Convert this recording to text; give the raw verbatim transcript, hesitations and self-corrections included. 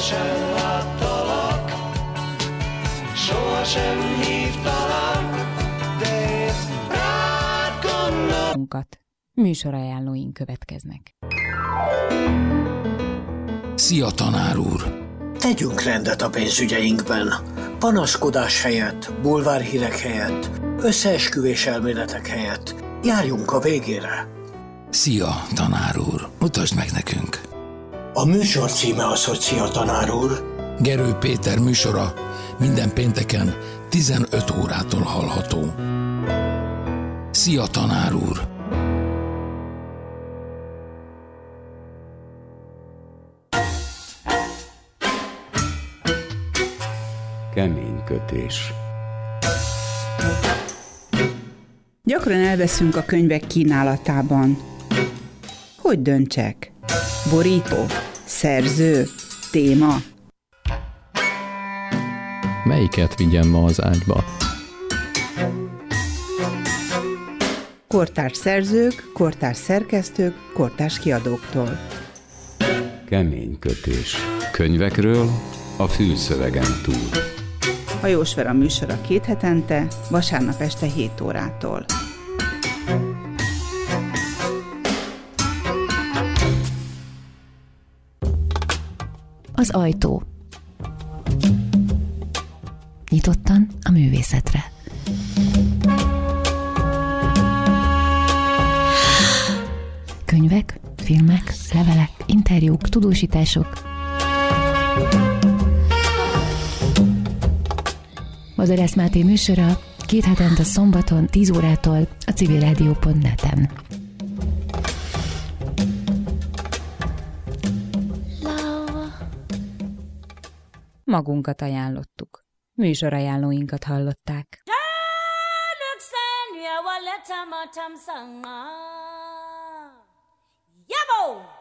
sohasem láttalak, sohasem hívtalak, de én rád gondol. Műsorajánlóink következnek. Szia, tanár úr! Tegyünk rendet a pénzügyeinkben. Panaszkodás helyett, bulvárhírek helyett, összeesküvés elméletek helyett. Járjunk a végére. Szia, tanár úr! Mutasd meg nekünk! A műsor címe az, hogy Szia, tanár úr. Gerő Péter műsora minden pénteken tizenöt órától hallható. Szia, tanár úr! Kemény kötés. Gyakran elveszünk a könyvek kínálatában. Hogy döntsek? Borító? Szerző? Téma? Melyiket vigyem ma az ágyba? Kortárs szerzők, kortárs szerkesztők, kortárs kiadóktól. Kemény kötés. Könyvekről a fülszövegen túl. Hajós Vera műsora két hetente, vasárnap este hét órától. Az ajtó. Nyitottan a művészetre. Könyvek, filmek, levelek, interjúk, tudósítások. Madarász Máté műsora két hetente szombaton tíz órától a civilrádió pont net-en. Magunkat ajánlottuk. Műsorajánlóinkat hallották. Yabo!